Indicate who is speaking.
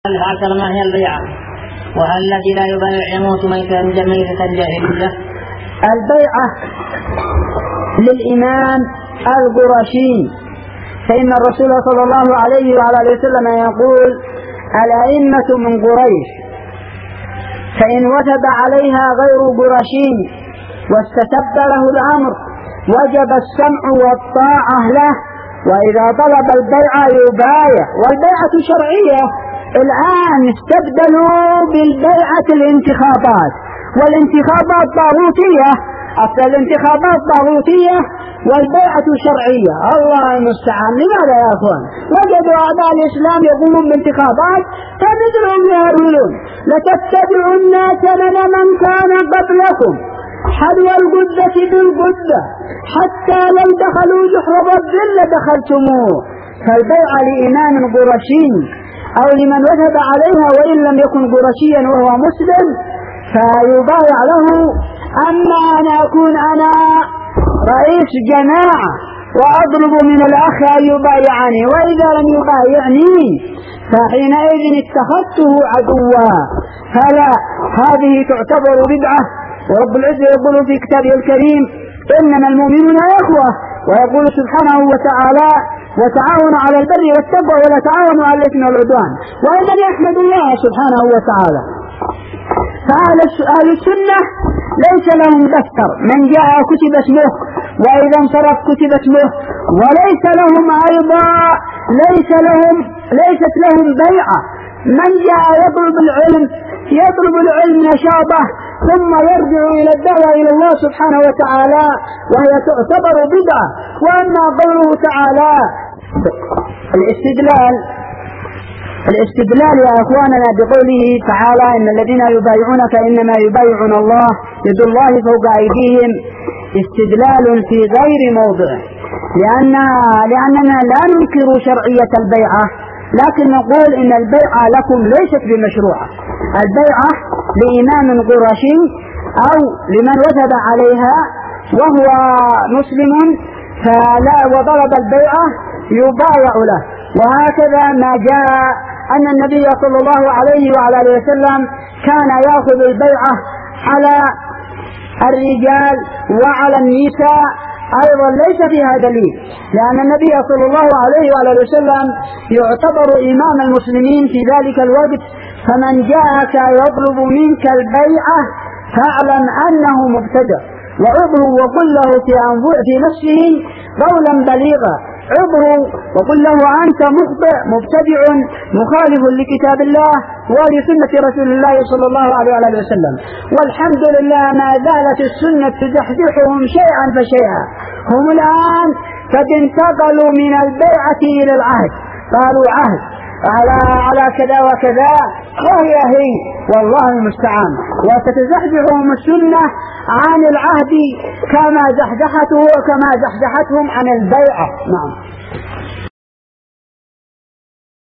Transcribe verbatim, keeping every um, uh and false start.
Speaker 1: العشر ما هي البيعة؟ وهل الذي لا يبايع يموت ميتا ميتة جاهلية؟
Speaker 2: البيعة للإمام القرشي، فإن الرسول صلى الله عليه وعلى آله وسلم يقول: الأئمة من قريش، فإن وجب عليها غير قرشي واستتب له الأمر وجب السمع والطاعة له، وإذا طلب البيعة يبايع. والبيعة شرعية. الآن استبدلوا بالبيعة الانتخابات، والانتخابات طاغوتية. أصل الانتخابات طاغوتية والبيعة شرعية. الله المستعان. لماذا يا أخوان؟ وجدوا أعداء الإسلام يقومون بانتخابات فمثلهم يهرولون: لتتبعن سنن من كان قبلكم حذو القدة بالقدة حتى لو دخلوا جحر الظل دخلتموه. فالبيعة لإمام قرشي أو لمن وجب عليها وإن لم يكن قرشيا وهو مسلم فيبايع له. أما أن أكون أنا رئيس جماعة وأطلب من الأخ أن يبايعني، وإذا لم يبايعني فحينئذ اتخذته عدوا، فلا، هذه تعتبر بدعة. ورب العزة يقول في كتابه الكريم: إنما المؤمنون إخوة، ويقول سبحانه وتعالى: وتعاونوا على البر والتقوى ولا تعاونوا على الإثم والعدوان. وإنني أحمد الله سبحانه وتعالى. فأهل السنة ليس لهم دفتر، من جاء كتب اسمه، وإذا انصرف كتب اسمه، وليس لهم أيضا ليس لهم ليست لهم بيعة. من جاء يطلب العلم يطلب العلم نشاطه ثم يرجع إلى الدعوة إلى الله سبحانه وتعالى، وهي تعتبر بدعة. وأما قوله تعالى الاستدلال الاستدلال يا أخواننا بقوله تعالى: إن الذين يبايعونك إنما يبايعون الله يد الله فوق أيديهم، استدلال في غير موضعه، لأن لأننا لا ننكر شرعية البيعة، لكن نقول إن البيعة لكم ليست بمشروعة. البيعة لإمام قرشي أو لمن وجب عليها وهو مسلم فلا وضرب البيعة يبايع له. وهكذا ما جاء أن النبي صلى الله عليه وعلى آله وسلم كان يأخذ البيعة على الرجال وعلى النساء أيضا، ليس فيها دليل، لأن النبي صلى الله عليه وعلى آله وسلم يعتبر إمام المسلمين في ذلك الوقت. فمن جاءك يطلب منك البيعة فاعلم أنه مبتدع، وعظه وقل له في في نفسه قولا بليغا. عظه وقل له: أنت مخطئ مبتدع مخالف لكتاب الله ولسنة رسول الله صلى الله عليه وسلم. والحمد لله ما زالت السنة تزحزحهم شيئا فشيئا. هم الآن قد انتقلوا من البيعة إلى العهد، قالوا عهد على على كذا وكذا، وهي هي والله المستعان. وتتزحزحهم السنة عن العهد كما زحزحته وكما زحزحتهم عن البيعة. نعم.